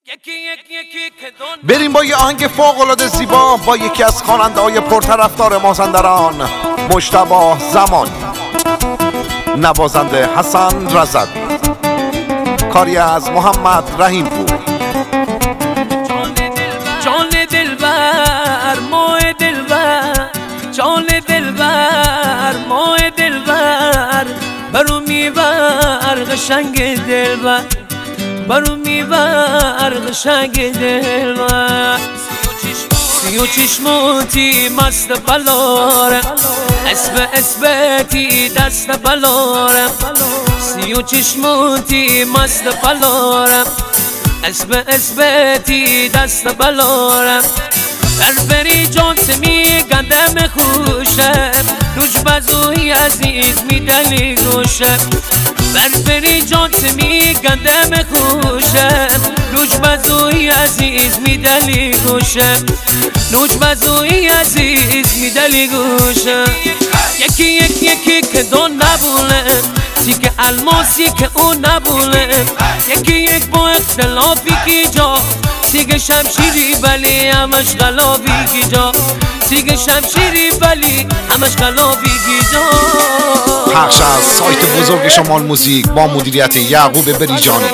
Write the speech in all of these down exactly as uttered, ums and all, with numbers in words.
بریم با یه آهنگ فوق‌العاده زیبا با یکی از خواننده‌های پرطرفدار مازندران، مجتبی زمانی. نوازنده حسن رضوی، کاری از محمد رحیم پور. جان دلبر ماه دلبر، جان دلبر ماه دلبر، برو میبر قشنگ دلبر، برو میبر قشنگ دلبر. سی و چشموتی مست بلاره، اسب اسبتی دست بلاره. سی و چشموتی مست بلاره، اسب اسبتی دست بلاره. بربری جان سمی گندم خوشه، روش بزوی عزیز میدلی گوشه. بربری جان سمی گندم خوشه، روش بزوی عزیز میدلی گوشه. روش بزوی عزیز میدلی گوشه. یکی یکی یکی که دو نبوله، سیک الماسی که اون نبوله. یکی یک با اختلافی کی جا، سیگ شمشیری ولی همش غلابی کی جا. سیگ شمشیری ولی همش غلابی کی جا. پخش از سایت بزرگ شمال موزیک با مدیریت یعقوب بریجانی.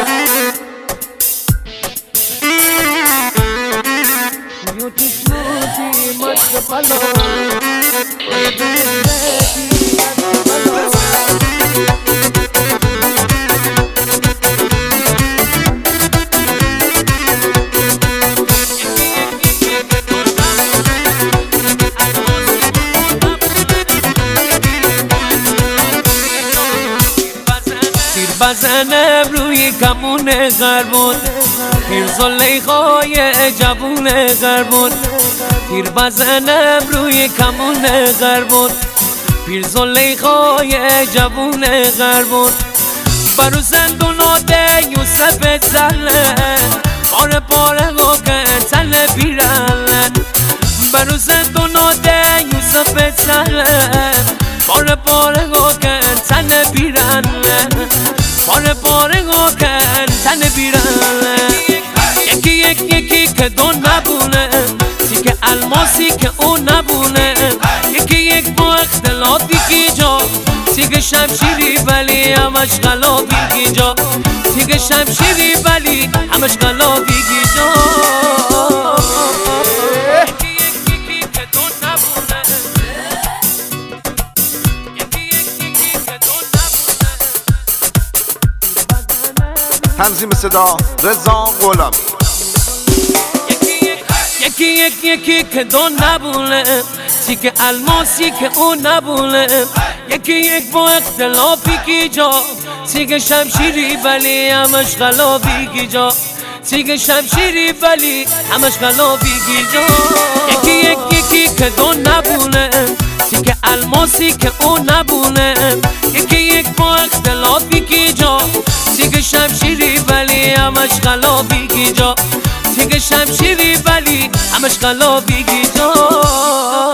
بزنم روی کمون غربون، پیر زلیخای جوون غربون. پیر بزنم روی کمون غربون، پیر زلیخای جوون غربون. برو زندونات یوسف زله، پاره پاره گوکه تله پیرله. برو زندونات یوسف زله، پاره پاره گوکه تله پیرله. پاره پاره گوکن تن بیرنه. یکی یکی یکی که دو نبونه، سیک الماسی که اون نبونه. یکی یک با اختلافی کی جا، سیک شمشیری ولی همش غلابی کی جا. سیک شمشیری ولی همش غلابی کی جا. تنظیم صدا رضا غلامی. یکی یکی یکی که دو نبوله، سیک الماسی که اون نبوله. یکی یک با اختلافی کی جا، سیک شمشیری ولی همش غلابی کی جا. سیک شمشیری ولی همش غلابی کی جا. یکی یکی یکی که دو نبوله، سیک الماسی که اون نبوله. یکی یک با اختلافی کی جا، سیک شمشیری ولی همش غلابی کی جا. سیک شمشیری ولی همش غلابی کی جا.